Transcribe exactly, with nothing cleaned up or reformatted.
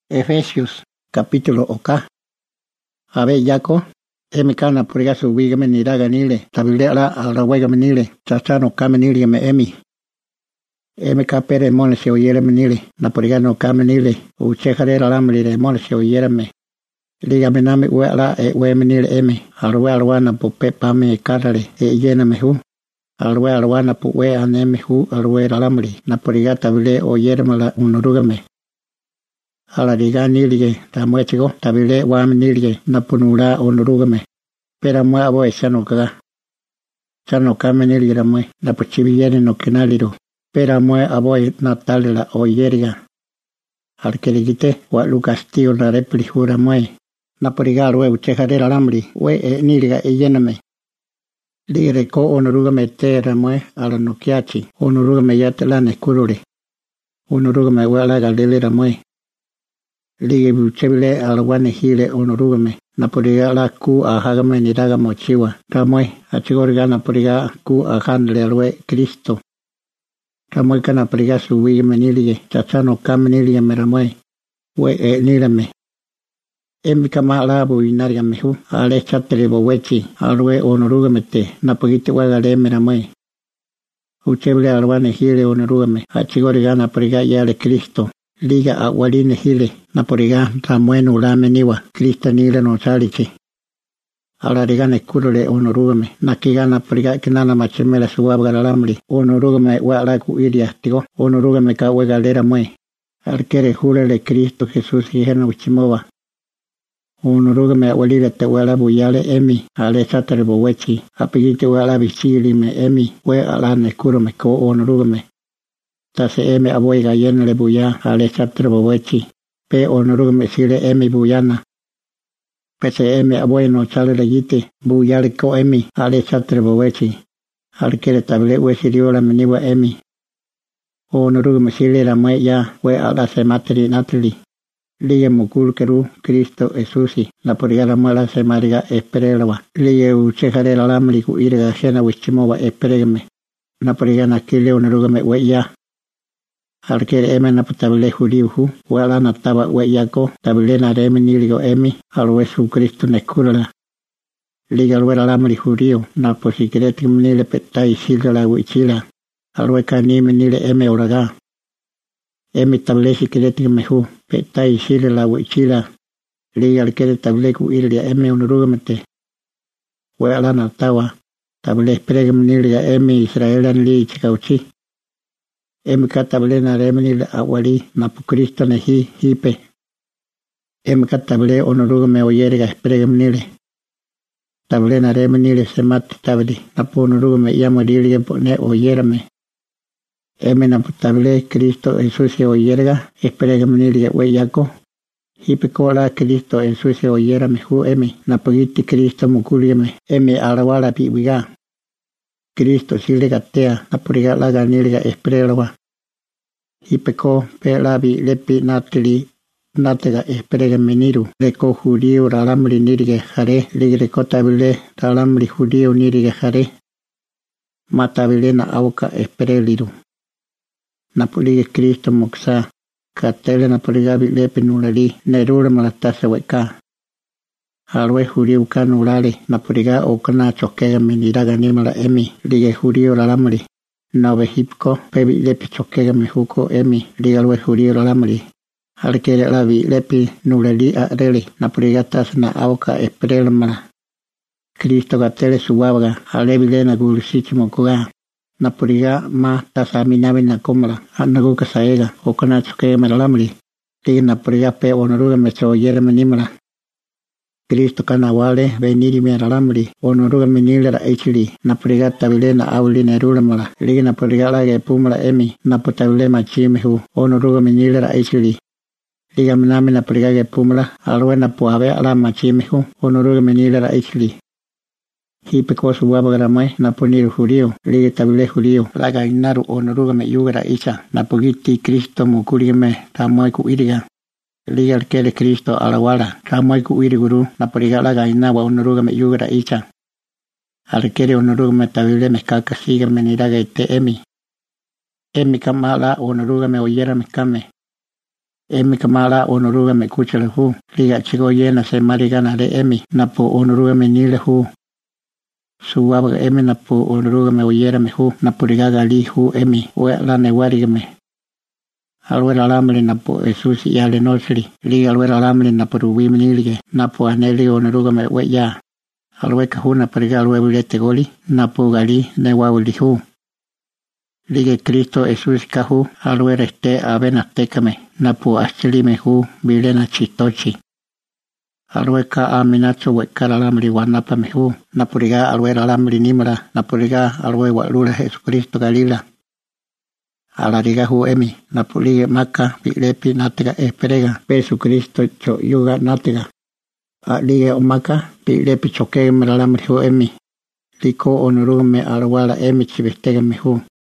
Efesios capítulo oka. Abe yako emikana puriga subiga menira ganile tabile ala alrawega menile chachano kamenile me emi emika pere mone se oyere menile na puriga no kamenile uchekare la lamile mone se oyere me liga mename we ala e we menile emi alwa alwana pope pame kadale e yena mehu alwa alwana pu we aneme hu alwa la lamile na puriga tabile oyere mala unurugame ala diga nilige ta muechigo tabile wa nilige na punura onurugame pera mwa abo esano kaga chano kame nilige la mwe na puchibiyene no kenaliro pera mwe abo natale la oyeriga alkeligite wa lucas tío la replijura mwe na puriga we uchejare la lamri we e niliga e yename ligre ko onurugame tera mwe ala nokiachi onurugame yatelane kurure onurugame wala galilera mwe Lige buchebile alwane hile onurugame napuriga la ku ahagame niraga mochiwa ramwe achigorga napuriga ku ahandle alwe Cristo ramwe kana puriga suwi menilige chachano kamenilige meramwe we e nirame emika mala bu inaria mehu ale chatere bowechi alwe onurugame te napugite wagale meramwe uchebile alwane hile onurugame achigorga napuriga yale Cristo Liga awaline hile naporiga ramuenu lameniwa Krista nile no chalichi ala rigane kurule onurugame nakiga naporiga kinana machemela suwabga lamri onurugame wa ala ku iria tigo onurugame ka wegalera mwe alkere hulele Cristo Jesús hijena uchimowa onurugame walile te wala buyale emi ale satare bowechi apigite wala bichili me emi we ala ne kurome ko onurugame Tase eme aboiga yenle buya ale chapter bowechi pe onurugame sile emi buyana pese eme aboi no chale legite buyale ko emi ale chapter bowechi alkere table we siriola meniwa emi onurugame sile la mwe ya we ala se materi natri liye mukul keru Cristo Esusi la porigala mala se mariga esperelwa liye uchejare la lamri ku irega jena wichimowa esperegme na porigana kile onurugame we ya Alkere eme na tabile juriuhu wala na taba we yako tabile na reme niligo emi alwe su Cristo nekurala liga alwe la mari juriu na posikreti mnile petai silga la wichila alwe kanime nile eme oraga emi tabile sikreti mehu petai silga la wichila liga alkere tabile ku ilia eme unurugamete wala na tawa tabile pregem niliga emi Israelan li chikauchi Emika tabile na remeni awali na Cristo ne hi hipe. Emika tabile onurugame oyerga espregemnile. Tabile na remeni semat tabili na ponurugame yamodirige ne oyerame. Eme na tabile Cristo Jesús oyerga espregemnile weyako. Hipe kola Cristo Jesús oyerame hu eme na pagiti Cristo mukuliame eme alawala piwiga. Cristo sile gatea na puriga la ganilga esprelwa. Hipeko pelabi lepi natili natega esprega meniru. Leko judío ralamri nirige jare ligre kotabile ralamri judío nirige jare. Matabile na auka espreliru. Napulige Cristo moxa. Katele na puligabi lepi nulali nerura malatasa weka. Alwe judío kanulale na puriga okana chokega meniraga nimala emi lige judío ralamri. Nove hipko pebi lepi chokega mehuko emi ligalwe judío ralamri. Alkere labi lepi nulali a rele na puriga tas na auka esprelmala. Cristo gatele suwabaga alebi lena gulisichimo kuga. Na puriga ma tasaminabi na komala anaguka saega okana chokega meralamri. Lige na puriga pe onoruga mecho yere menimala. Cristo kanawale veniri meralamri onoruga menile la echili na puriga tabile na auli nerulamala liga na puriga la ge pumala emi na potabile machimehu onoruga menile la echili liga mename na puriga ge pumala alwe na puave ala machimehu onoruga menile la echili hipe kosu wabagaramwe na poniru judío liga tabile judío la gainaru onoruga me yugara icha na pugiti Cristo mukurime tamoy ku iriga Liga alkele Cristo alawala ramai ku iriguru na porigala gaina wa onoruga me yugara icha alkele onoruga me tabile me kaka siga meniraga ite emi emi kamala onoruga me oyera me kame emi kamala onorugame kuchale hu liga chigo yena se marigana de emi napo onorugame nile hu suwabaga emi napo onorugame oyerame hu napo rigaga li hu emi wela ne warigame alwera alamri napo esusi yale nosri liga alwera alamri napo ruwimi nilige napo aneli onorugame weya alweka hu napo riga alwebulete goli napo gali ne wawuli hu liga Cristo esusi kahu alwera este abenastekame napo astelime hu bilena chitochi alweka aminacho wekara alamri wanapame hu napo riga alwera alamri nimra napo riga alwe walula Jesucristo galila alariga hu emi napo liga maka bilepi natega esperega Jesucristo cho yuga natega liga omaka bilepi choke alamri hu emi liko onorugame alwala emi chibestegame hu